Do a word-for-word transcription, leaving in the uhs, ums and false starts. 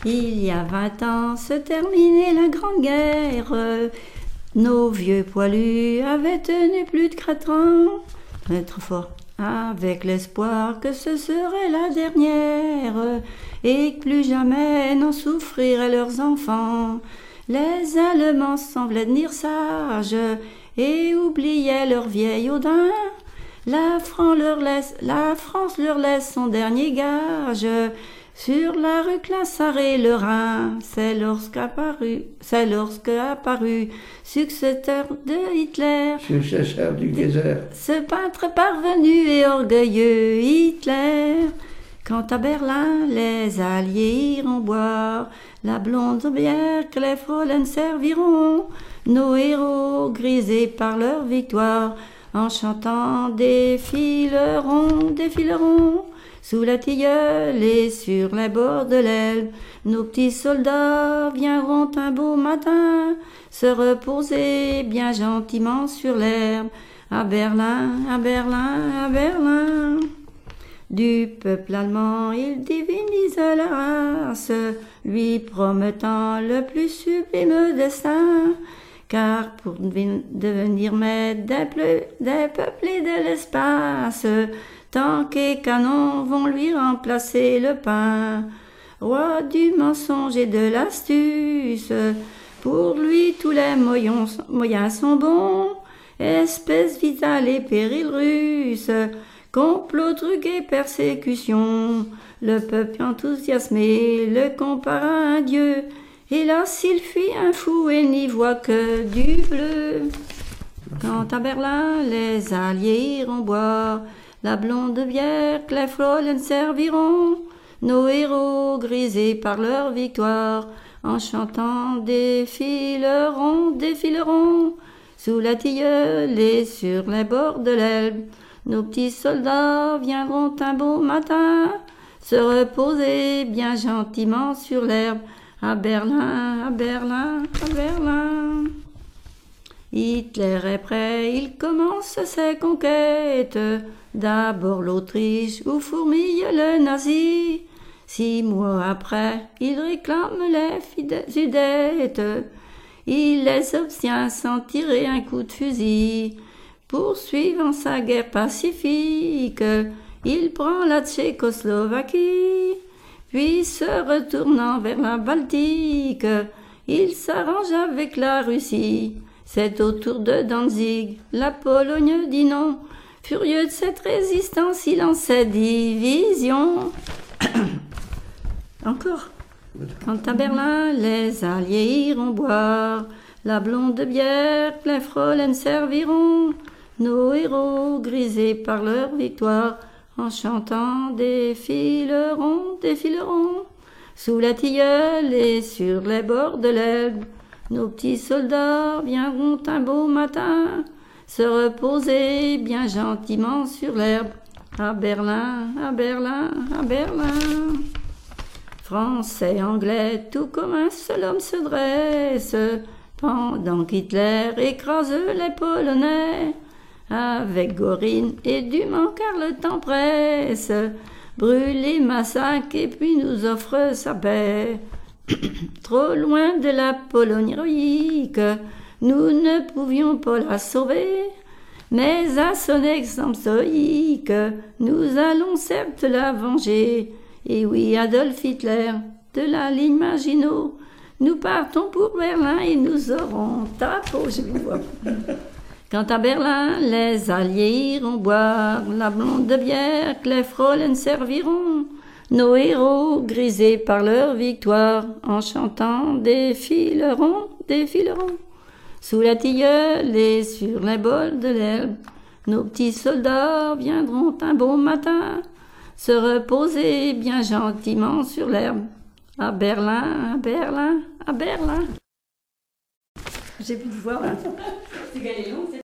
Il y a vingt ans se terminait la Grande Guerre. Nos vieux poilus avaient tenu plus de quatre ans. Très fort. Avec l'espoir que ce serait la dernière et que plus jamais n'en souffriraient leurs enfants. Les Allemands semblaient tenir sages et oubliaient leur vieil Odin. La France leur laisse, la France leur laisse son dernier gage. Sur la rue Classaré le Rhin, c'est lorsqu'apparu, c'est lorsque apparu, successeur de Hitler, successeur du Kaiser, ce peintre parvenu et orgueilleux Hitler. Quand à Berlin les Alliés iront boire la blonde bière que les Fräulein serviront, nos héros grisés par leur victoire, en chantant défileront, défileront. Sous la tilleule et sur les bords de l'Elbe, nos petits soldats viendront un beau matin se reposer bien gentiment sur l'herbe. À Berlin, à Berlin, à Berlin. Du peuple allemand, il divinise la race, lui promettant le plus sublime destin. Car pour devenir maître des, des peuples et de l'espace, tanks et canons vont lui remplacer le pain. Roi du mensonge et de l'astuce, pour lui tous les moyens, moyens sont bons. Espèce vitale et péril russe, complot, truc et persécution. Le peuple enthousiasmé le compare à un dieu. Hélas, il fuit un fou et n'y voit que du bleu. Quand à Berlin, les Alliés iront boire la blonde bière que les Fräulein serviront, nos héros grisés par leur victoire, en chantant défileront, défileront. Sous la tilleule et sur les bords de l'Elbe, nos petits soldats viendront un beau matin se reposer bien gentiment sur l'herbe. À Berlin, à Berlin, à Berlin. Hitler est prêt, il commence ses conquêtes. D'abord l'Autriche où fourmille le nazi. Six mois après, il réclame les Sudètes. Il les obtient sans tirer un coup de fusil. Poursuivant sa guerre pacifique, il prend la Tchécoslovaquie. Puis se retournant vers la Baltique, il s'arrange avec la Russie. C'est au tour de Danzig, la Pologne dit non. Furieux de cette résistance, il lance ses divisions. Encore. Quand à Berlin, les Alliés iront boire la blonde bière que les Fräulein serviront, nos héros grisés par leur victoire, en chantant défileront, défileront. Sous la tilleule et sur les bords de l'Elbe, nos petits soldats viendront un beau matin se reposer bien gentiment sur l'herbe. À Berlin, à Berlin, à Berlin. Français, Anglais, tout comme un seul homme se dresse, pendant qu'Hitler écrase les Polonais. Avec Gorine et Dumas, car le temps presse, brûle et massacre et puis nous offre sa paix. Trop loin de la Pologne héroïque, nous ne pouvions pas la sauver, mais à son exemple stoïque, nous allons certes la venger. Et oui, Adolf Hitler, de la ligne Maginot, nous partons pour Berlin et nous aurons ta peau, je vous vois. Quand à Berlin, les Alliés iront boire la blonde bière que les Fräulein serviront, nos héros, grisés par leur victoire, en chantant défileront, défileront. Sous la tilleule et sur les bols de l'Elbe, nos petits soldats viendront un beau matin se reposer bien gentiment sur l'herbe. À Berlin, à Berlin, à Berlin. J'ai plus de voix. Hein.